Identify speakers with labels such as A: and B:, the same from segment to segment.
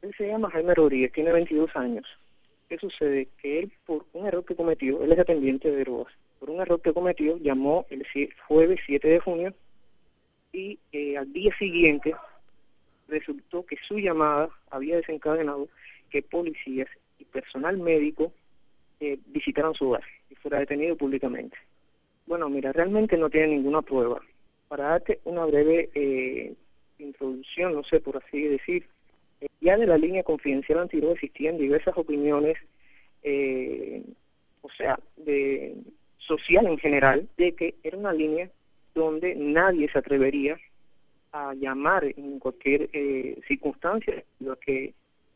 A: Él se llama Jaime Rodríguez, tiene 22 años. ¿Qué sucede? Que él, por un error que cometió, él es dependiente de drogas, por un error que cometió, llamó el jueves 7 de junio y al día siguiente resultó que su llamada había desencadenado que policías y personal médico visitaran su hogar y fuera detenido públicamente. Bueno, mira, realmente no tiene ninguna prueba. Para darte una breve introducción, no sé, por así decir, ya de la línea confidencial antidroga existían diversas opiniones, de social en general, de que era una línea donde nadie se atrevería a llamar en cualquier circunstancia, lo que,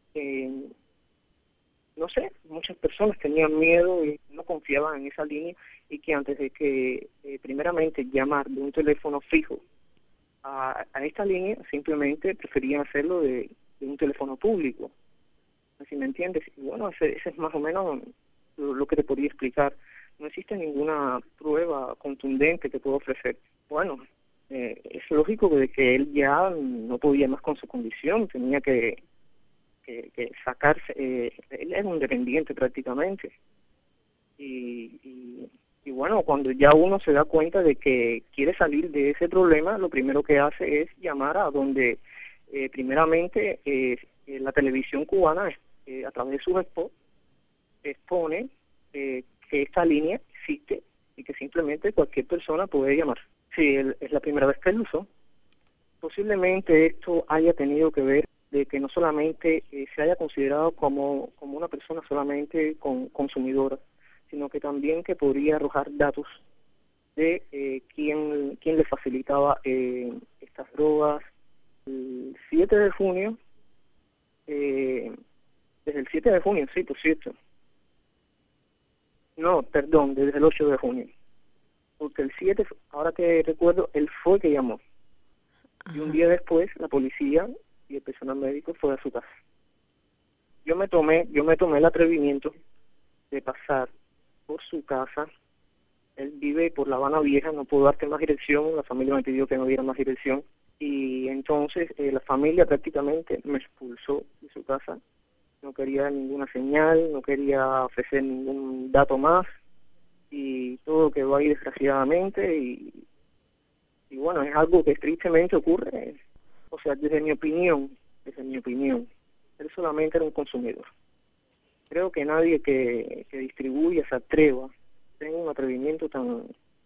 A: muchas personas tenían miedo y no confiaban en esa línea, y que antes de que primeramente llamar de un teléfono fijo a esta línea, simplemente preferían hacerlo de un teléfono público. ¿Sí me entiendes? Y bueno, ese es más o menos lo que te podría explicar. No existe ninguna prueba contundente que pueda ofrecer. Bueno, es lógico de que él ya no podía más con su condición, tenía que sacarse, él era un dependiente prácticamente. Y bueno, cuando ya uno se da cuenta de que quiere salir de ese problema, lo primero que hace es llamar a donde primeramente la televisión cubana, a través de sus spots, expone que esta línea existe y que simplemente cualquier persona puede llamar. Sí, es la primera vez que él usó. Posiblemente esto haya tenido que ver de que no solamente se haya considerado como una persona solamente consumidora, sino que también que podría arrojar datos de quién le facilitaba estas drogas. El 7 de junio, desde el 7 de junio, sí, por cierto. No, perdón, desde el 8 de junio. Porque el 7, ahora que recuerdo, él fue el que llamó. Ajá. Y un día después, la policía y el personal médico fue a su casa. Yo me tomé el atrevimiento de pasar por su casa. Él vive por La Habana Vieja, no puedo darte más dirección, la familia me pidió que no diera más dirección. Y entonces la familia prácticamente me expulsó de su casa. No quería ninguna señal, no quería ofrecer ningún dato más, y todo quedó ahí desgraciadamente. Y bueno, es algo que tristemente ocurre. O sea, desde mi opinión, él solamente era un consumidor. Creo que nadie que distribuya se atreva, tenga un atrevimiento tan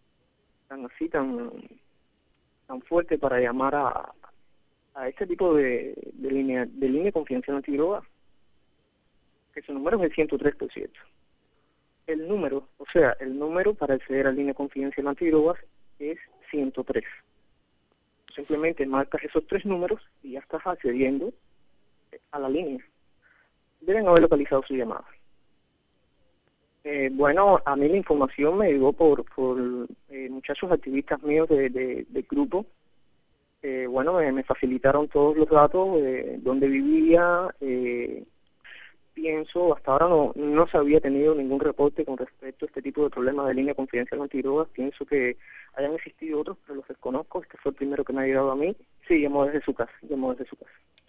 A: fuerte para llamar a este tipo de línea confidencial antidroga, que su número es el 103, por cierto. El número para acceder a la línea confidencial antidrogas es 103. Simplemente marcas esos 3 números y ya estás accediendo a la línea. Deben haber localizado su llamada. Bueno, a mí la información me llegó por muchachos activistas míos del grupo. Me facilitaron todos los datos de dónde vivía. Pienso, hasta ahora no se había tenido ningún reporte con respecto a este tipo de problemas de línea confidencial antidrogas. Pienso que hayan existido otros, pero los desconozco. Este fue el primero que me ha llegado a mí. Sí, llamó desde su casa.